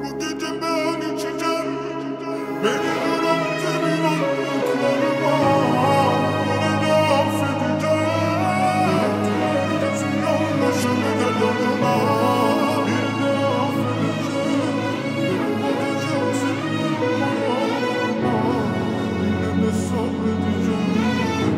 Bu gece ben içeceğim. Beni bıraktın inandıklarıma. Beni de affedeceğim. Herkesin yanlışını gel yanına. Beni de affedeceğim. Bakacağım senin yanına. Yine de sabredeceğim.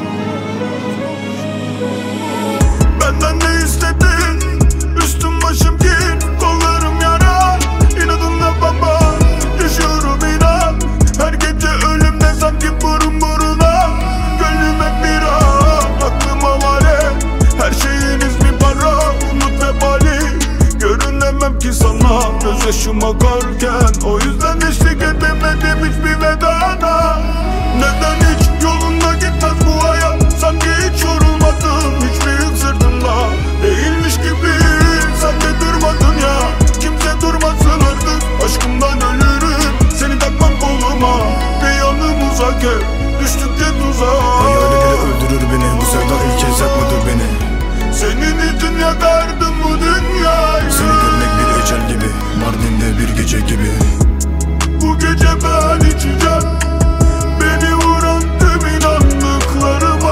Benden ne istedin? Üstüm başım gir, kollarım yara. İnadınla baba, yaşıyorum inan. Her gece ölümde sanki burun buruna. Gönlüm hep bir an, aklım havale. Her şeyiniz bir para, umut ve bali. Görünemem ki sana, gözyaşım akarken. O yüzden eşlik edemedim hiçbir vedana. Neden hiç yolunda gitmez bu hayat? Sanki hiç yorulmadım, hiçbir yük sırtımda değilmiş gibi. Sen de durmadın ya, kimse durmasın artık. Aşkımdan ölürüm, seni takmam koluma. Bir yanımıza gel, düştükçe tuzağa. Hayali bile öldürür beni, bu sevda ilk kez yakmadı beni. Senin için yakardım bu dünyayı. Seni görmek bir ecel gibi, Mardin'de bir gece gibi. Bu gece ben içeceğim. Beni vuran tüm inandıklarıma.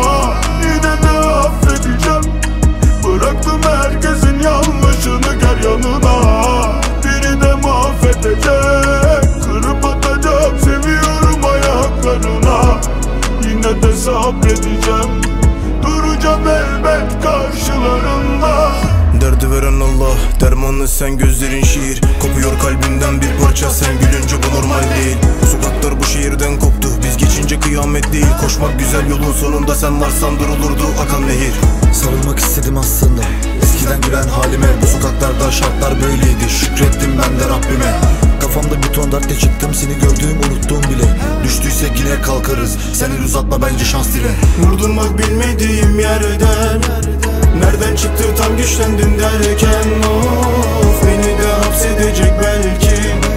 Yine de affedeceğim. Bıraktım herkesin yanlışını, gel yanına. Biri de mahvedecek, kırıp atacak, seviyorum ayaklarına. Yine de sabredeceğim. Duracağım elbet karşılarında. Derdi veren Allah, dermanlı sen, gözlerin şiir. Kopuyor kalbimden bir parça, sen gülünce bu normal değil. Bu sokaklar bu şehirden koptu, biz geçince kıyamet değil. Koşmak güzel, yolun sonunda sen varsan durulurdu akan nehir. Sarılmak istedim aslında, eskiden gülen halime. Bu sokaklarda şartlar böyleydi, şükrettim ben de Rabbime. Kafamda bir ton dertle çıktım, seni gördüğüm unuttuğum bile. Düştüysek yine kalkarız, sen el uzatma bence şans dile. Vurdurmak bilmediğim yerden, nereden çıktı tam güçlendim derken. Of, beni de hapsedecek belki.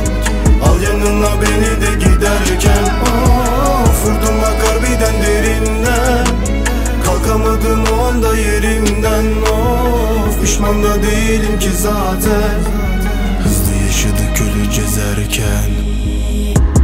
Al yanına beni de giderken. Of, vurdum harbiden derinden. Kalkamadım o anda yerimden. Of, pişman da değilim ki zaten. Hızlı yaşadık öleceğiz erken.